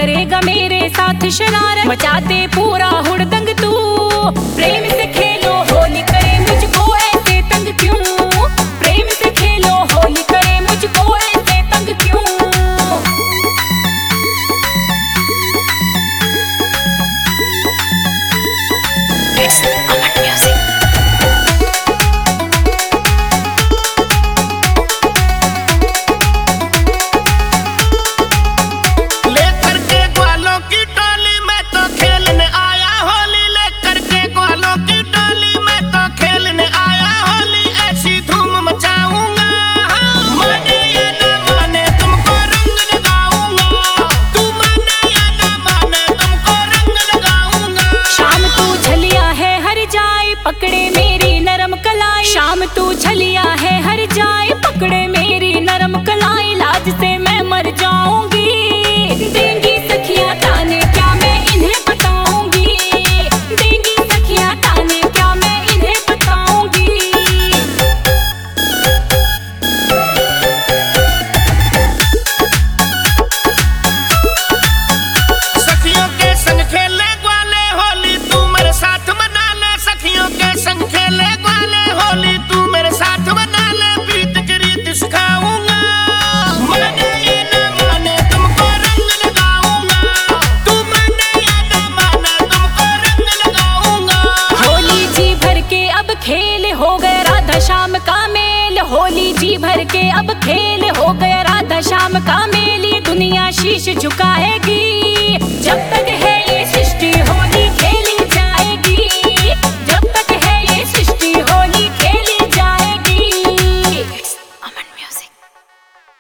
करेगा मेरे साथ शरारत, मचा दे पूरा हुड़दंग तू। प्रेम से खेलो होली करे मुझको ऐसे तंग क्यों, प्रेम से खेलो होली करे मुझको ऐसे तंग क्यों। पकड़े मेरी नरम कलाई, शाम तू छलिया है हर जाए, पकड़े मेरी नरम कलाई, लाज से मैं मर जाऊंगी। देंगी सखियां ताने क्या मैं इन्हें बताऊंगी, देंगी सखियां ताने क्या मैं इन्हें बताऊंगी। सखियों के संग खेले ग्वाले होली तू मेरे साथ मना ले, सखियों के संग खेले ग्वाले होली तू मेरे साथ मना ले, प्रीत की रीत सिखाऊंगा। माने या ना माने तुमको रंग लगाऊंगा, तू माने या ना माने तुमको रंग लगाऊंगा। होली जी भर के अब खेल हो गया राधा श्याम का मेल, होली जी भर के अब खेल हो गया राधा श्याम का मेल। ये दुनिया शीश झुकाएगी